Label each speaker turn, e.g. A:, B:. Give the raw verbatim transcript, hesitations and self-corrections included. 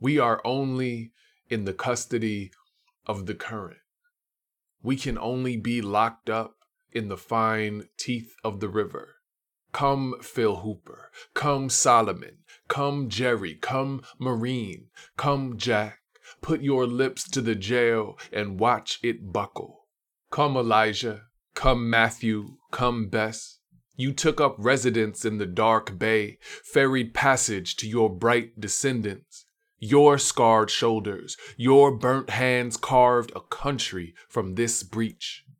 A: We are only in the custody of the current. We can only be locked up in the fine teeth of the river. Come Phil Hooper, come Solomon, come Jerry, come Marine, come Jack. Put your lips to the jail and watch it buckle. Come Elijah, come Matthew, come Bess. You took up residence in the dark bay, ferried passage to your bright descendants. Your scarred shoulders, your burnt hands carved a country from this breach.